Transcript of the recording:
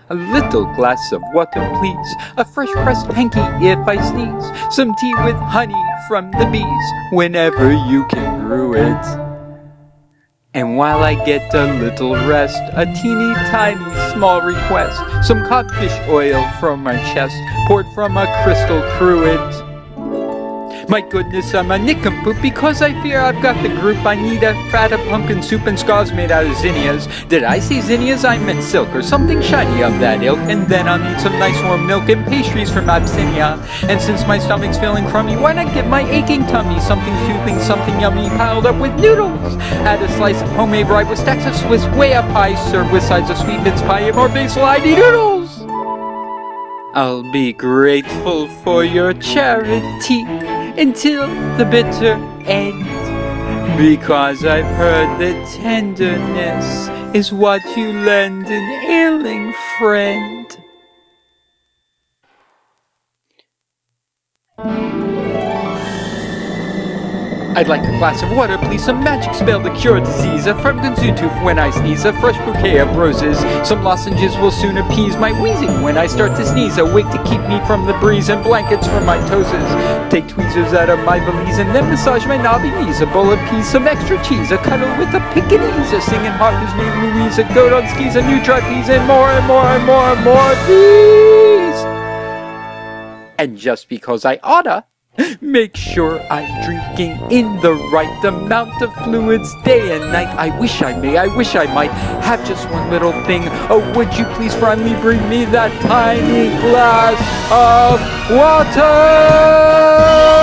A little glass of water, please. A fresh pressed hanky if I sneeze. Some tea with honey from the bees, whenever you can brew it. And while I get a little rest, a teeny tiny small request. Some codfish oil from my chest, poured from a crystal cruet. My goodness, I'm a nincompoop because I fear I've got the group. I need a fat of pumpkin soup and scones made out of zinnias. Did I say zinnias? I meant silk or something shiny of that ilk. And then I'll need some nice warm milk and pastries from Abyssinia. And since my stomach's feeling crummy, why not give my aching tummy something soothing, something yummy piled up with noodles? Add a slice of homemade rye with stacks of Swiss way up high, served with sides of sweet mince pie and more basil ID noodles. I'll be grateful for your charity until the bitter end, because I've heard that tenderness is what you lend an ailing friend. I'd like a glass of water, please, some magic spell to cure disease, a fragrant Zutooth when I sneeze, a fresh bouquet of roses, some lozenges will soon appease my wheezing when I start to sneeze, a wig to keep me from the breeze, and blankets for my toeses. Take tweezers out of my valise and then massage my knobby knees, a bowl of peas, some extra cheese, a cuddle with a Pekingese, a singing heart whose name Louise, a goat on skis, a new trapeze, and more and more and more and more, please! And just because I oughta, make sure I'm drinking in the right amount of fluids day and night. I wish I might have just one little thing. Oh, would you please finally bring me that tiny glass of water?